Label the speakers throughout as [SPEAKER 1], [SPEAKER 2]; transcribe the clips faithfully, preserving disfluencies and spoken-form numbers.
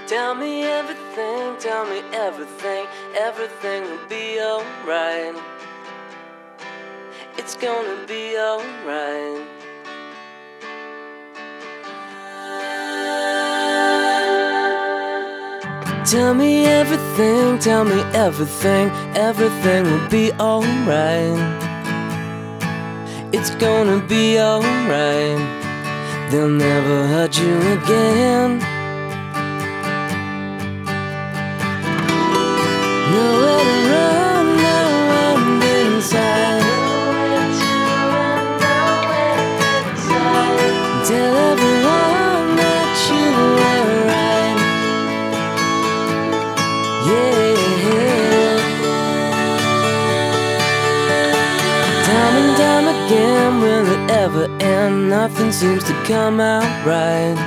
[SPEAKER 1] Tell me everything, tell me everything, everything will be alright. It's gonna be alright. Tell me everything, tell me everything, everything will be alright. It's gonna be alright. They'll never hurt you again. Nowhere to run, no end inside. Tell everyone that you were right. Yeah. Time and time again, will it ever end? Nothing seems to come out right.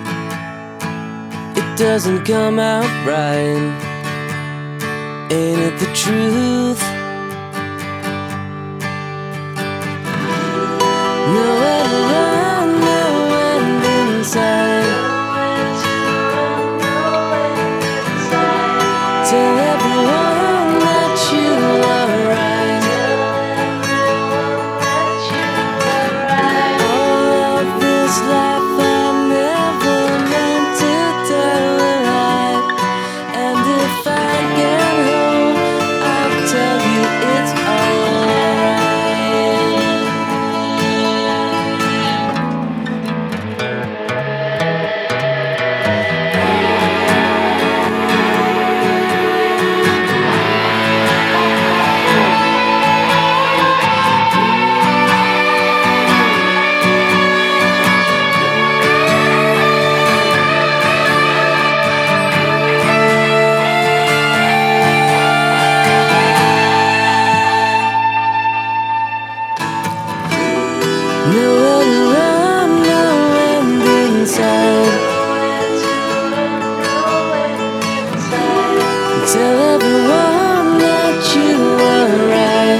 [SPEAKER 1] It doesn't come out right. Ain't it the truth? Nowhere to run, no end inside. Tell everyone that you are right. All of this life I never meant to tell a lie. And if I get home, I'll tell you it's alright. Nowhere to run, no end inside. Tell everyone that you are right.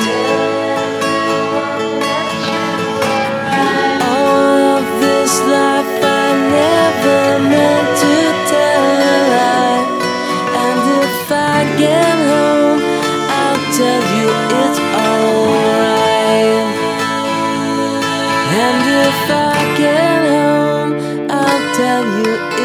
[SPEAKER 1] All of this life I never meant to tell a lie. And if I get home, I'll tell you it's alright. And if I get home, I'll tell you